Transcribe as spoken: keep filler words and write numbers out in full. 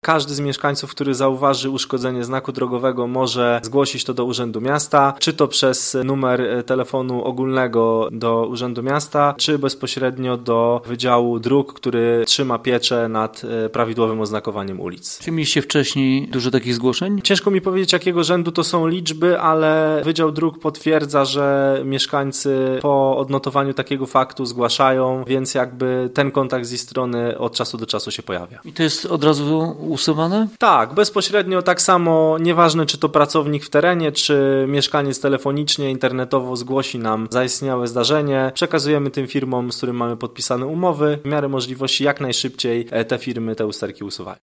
każdy z mieszkańców, który zauważy uszkodzenie znaku drogowego, może zgłosić to do Urzędu Miasta, czy to przez numer telefonu ogólnego do Urzędu Miasta, czy bezpośrednio do Wydziału Dróg, który trzyma pieczę nad prawidłowym oznakowaniem ulic. Czy mieliście wcześniej dużo takich zgłoszeń? Ciężko mi powiedzieć, jakiego rzędu to są liczby, ale Wydział Dróg potwierdza, że mieszkańcy po odnotowaniu takiego faktu zgłaszają, więc jakby ten kontakt z ich strony od czasu do czasu się pojawia. I to jest od razu usuwane? Tak, bezpośrednio tak samo, nieważne czy to pracownik w terenie, czy mieszkaniec telefonicznie, internetowo zgłosi nam zaistniałe zdarzenie, przekazujemy tym firmom, z którym mamy podpisane umowy, w miarę możliwości jak najszybciej te firmy te usterki usuwają.